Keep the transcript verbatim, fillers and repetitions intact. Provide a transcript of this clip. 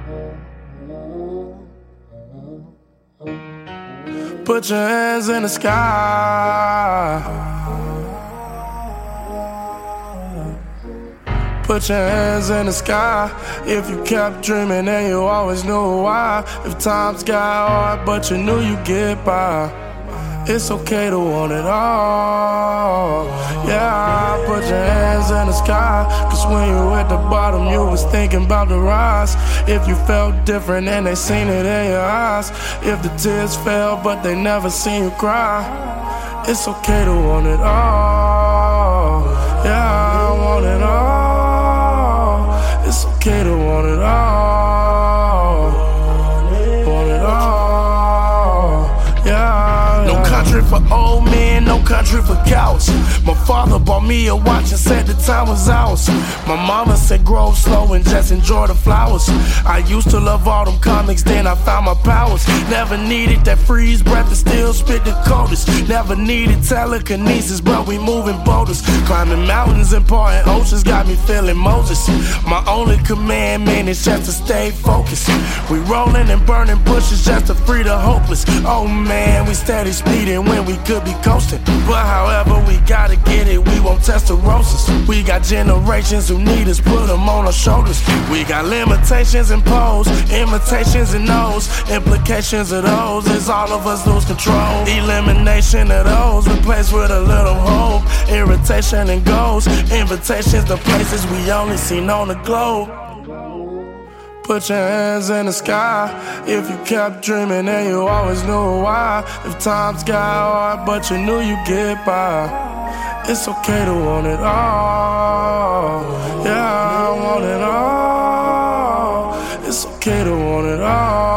Put your hands in the sky. Put your hands in the sky. If you kept dreaming and you always knew why. If times got hard but you knew you'd get by. It's okay to want it all. Yeah, put your hands in the sky. Cause when you at the bottom you was thinking about the rise. If you felt different and they seen it in your eyes. If the tears fell but they never seen you cry. It's okay to want it all. Yeah, I want it all. It's okay to want it all. Want it all. Yeah. No country for old men, no country for cowards. My father bought me a watch and said the time was ours. My mama said grow slow and just enjoy the flowers. I used to love all them comics, then I found my powers. Never needed that freeze breath to still spit the coldest. Never needed telekinesis, but we moving boulders. Climbing mountains and parting oceans got me feeling Moses. My only commandment is just to stay focused. We rolling and burning bushes just to free the hopeless. Oh man, we steady speeding when we could be coasting. But however we gotta get it, we won't test the roses. We got generations who need us, put them on our shoulders. We got limitations imposed, imitations and those. Implications of those is all of us lose control. Elimination of those, replaced with a little hope. Irritation and goals, invitations to places we only seen on the globe. Put your hands in the sky. If you kept dreaming and you always knew why. If times got hard but you knew you'd get by. It's okay to want it all. Yeah, I want it all. It's okay to want it all.